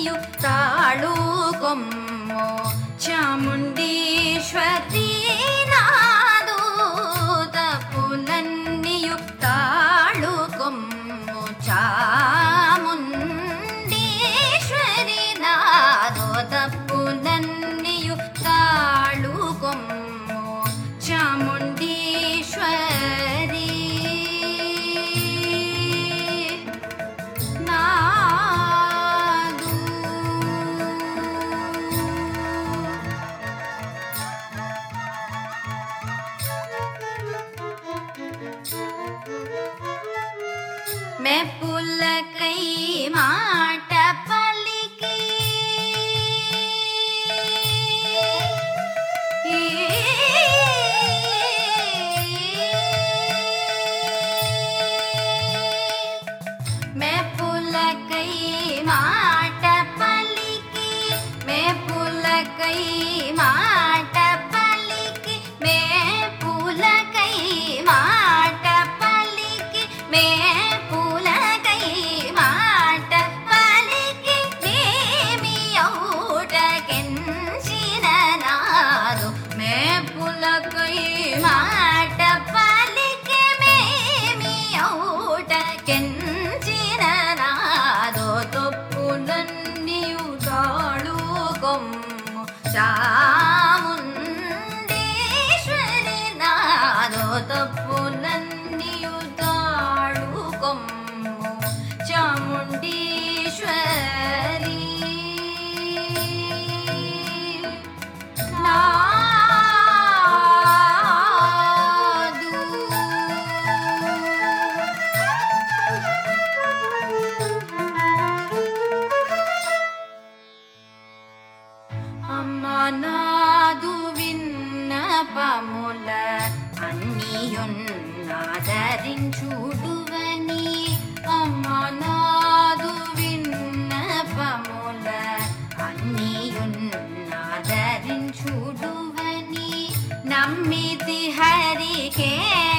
తప్పులన్నీయు తాళుకొమ్ము చాముండీశ్వరీ నాదు తప్పులన్నీయు తాళుకొమ్ము చాముండీశ్వరీ నాదు తప్పులన్నీయు తాళుకొమ్ము చాముండీశ్వరీ నాదు. మెప్పులకై మాట పలికి మెప్పులకై మాట పలికి మెప్పులకై మాట పలికి మెప్పులకై మాట పలికి మెప్పులకై మాట పలికి మేమి ఔటకెంచిన నాదు మెప్పులకై మాట పలికి మేమి ఔటకెంచిన నాదో తప్పులన్నీయు తాళుకొమ్ము చాముండేశ్వరి నాదో తప్పులన్నీయు తాళుకొమ్ము చాముండేశ్వరి నాదు. అమ్మ నాదు విన్నపముల అన్నియున్నాదరించుడువని అమ్మ నాదు విన్నపముల అన్నియున్నాదరించుడువని నమ్మితి హరికే